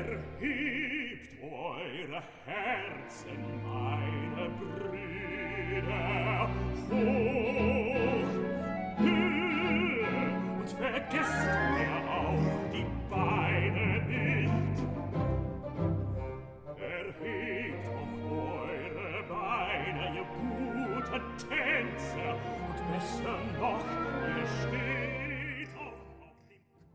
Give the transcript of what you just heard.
Erhebt eure Herzen, meine Brüder, hoch, höhe, und vergesst mir auch die Beine nicht. Erhebt auch eure Beine, ihr guten Tänzer, und besser noch, ihr steht